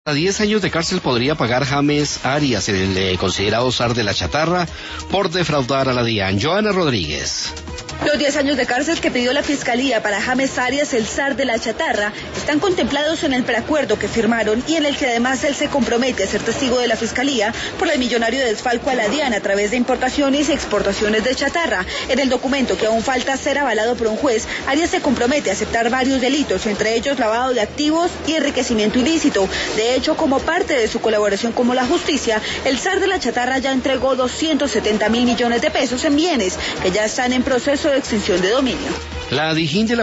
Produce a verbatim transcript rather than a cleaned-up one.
A diez años de cárcel podría pagar James Arias, el eh, considerado zar de la chatarra, por defraudar a la DIAN. Joana Rodríguez. Los diez años de cárcel que pidió la Fiscalía para James Arias, el zar de la chatarra, están contemplados en el preacuerdo que firmaron y en el que además él se compromete a ser testigo de la Fiscalía por el millonario desfalco a la DIAN a través de importaciones y exportaciones de chatarra. En el documento, que aún falta ser avalado por un juez, Arias se compromete a aceptar varios delitos, entre ellos lavado de activos y enriquecimiento ilícito. De hecho, como parte de su colaboración con la justicia, el zar de la chatarra ya entregó doscientos setenta mil millones de pesos en bienes que ya están en proceso de extinción de dominio. La Dijín de la